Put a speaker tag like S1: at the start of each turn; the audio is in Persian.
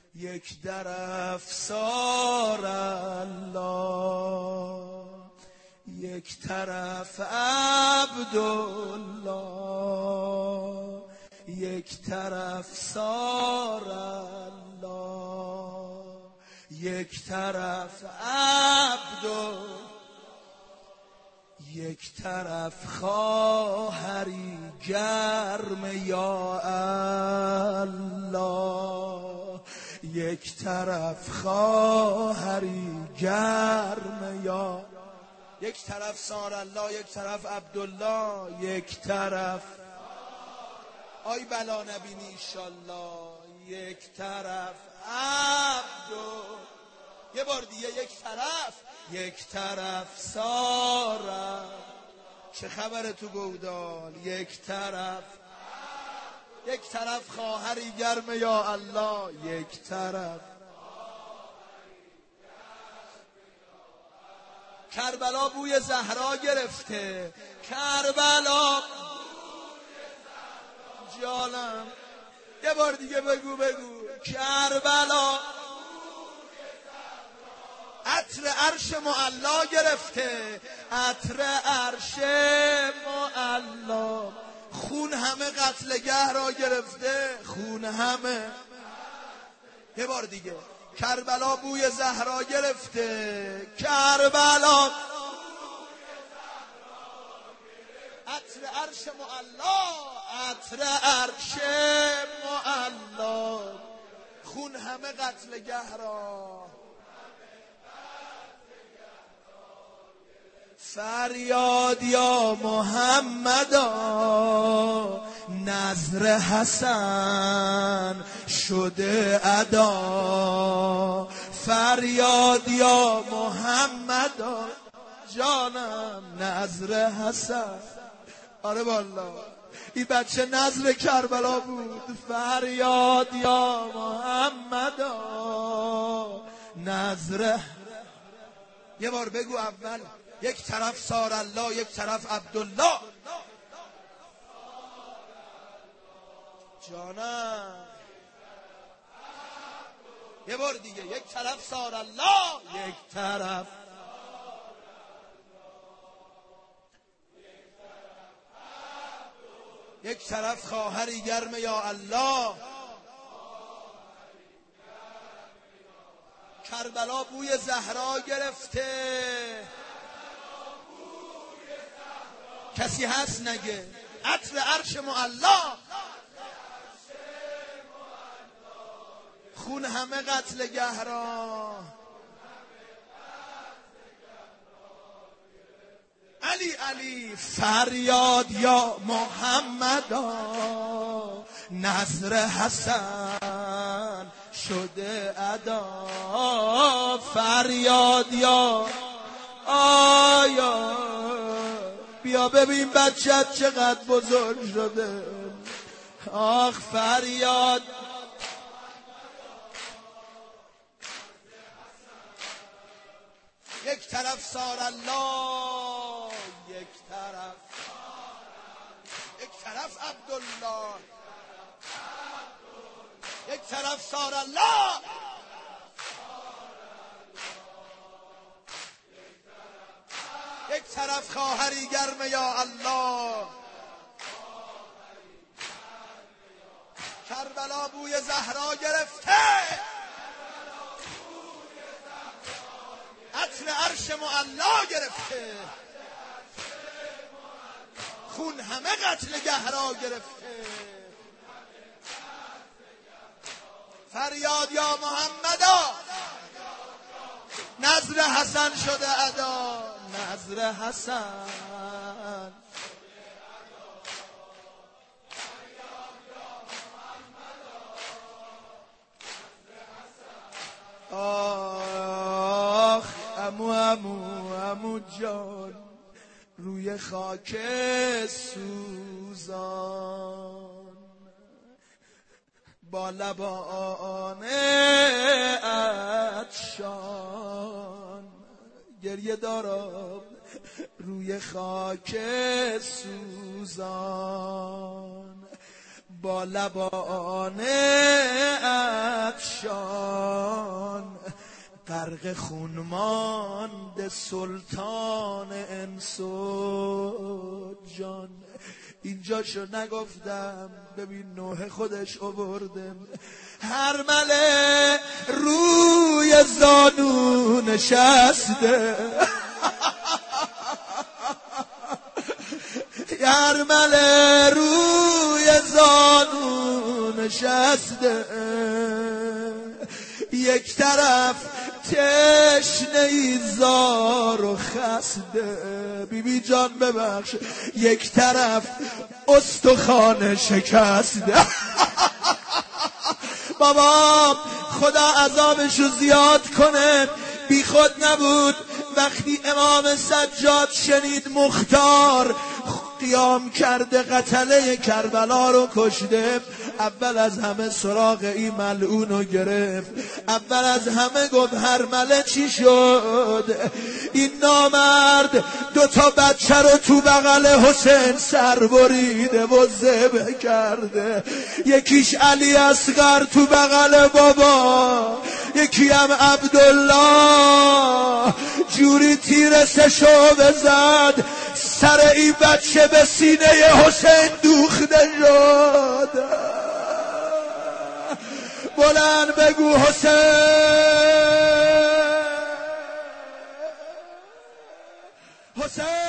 S1: یک در افسار الله، یک طرف عبدالله، یک طرف سار الله، یک طرف عبدالله، یک طرف خواهری گرم یا الله، یک طرف خواهری گرم یا، یک طرف سار الله، یک طرف عبدالله، یک طرف آی بلا نبینی ایشالله، یک طرف عبدالله، یه بار دیگه یک طرف سارا، چه خبره تو گودال، یک طرف خواهری گرم یا الله، یک طرف کربلا بوی زهرا گرفته، کربلا جانم، یه بار دیگه بگو کربلا عطر عرش معلا گرفته، عطر عرش معلا، خون همه قتلگه را گرفته، خون همه، یه بار دیگه کربلا بوی زهرا گرفته، کربلا عطر عرش معلا، عطر عرش معلا، خون همه قتلگه را، فریاد یا محمدا، نظر حسن شده ادا، فریاد یا محمدا جانم، نظر حسن، آره والا این بچه نظر کربلا بود، فریاد یا محمدا نظر، یه بار بگو اول، یک طرف سار الله، یک طرف عبدالله جانم، یه بار دیگه یک طرف سار الله، یک طرف خواهری گرم یا الله، کربلا بوی زهرا گرفته، کسی هست نگه، عطر عرش معلا، خون همه قتلگه را، علی فریاد یا محمدا، نظر حسن شده ادا، فریاد یا آیا، بیا ببین بچت چقدر بزرگ شده، آخ فریاد، یک طرف سار الله، یک طرف عبدالله، یک طرف سار الله، یک طرف خواهری گرم یا الله، کربلا بوی زهرا گرفته، عطر عرش معلا گرفته، خون همه قتلگه را گرفته، فریاد یا محمدا، نظر حسن شده ادا، نظر حسن، آخ امو جان، روی خاک سوزان، با لبان عطشان، گریه دارم روی خاک سوزان، با لبان عطشان، غرق خون مانده سلطان انس و جان. اینجاشو نگفتم، ببین نوح خودش آورده. هرمله روی زانو نشسته، هرمله روی زانو نشسته، یک طرف تشنه زار و خسته. بیبی جان ببخش، یک طرف استخوان شکسته. بابا خدا عذابشو زیاد کنه، بی خود نبود وقتی امام سجاد شنید مختار قیام کرده قتله کربلا رو کشته. اول از همه سراغ این ملعونو گرفت، اول از همه گفت هرمله چی شد؟ این نامرد 2 بچه رو تو بغل حسین سر بریده و ذبح کرده. یکیش علی اصغر تو بغل بابا، یکی هم عبدالله. جوری تیر سشو بزد سر این بچه به سینه حسین دوخته شد. بلند بگو حسین، حسین.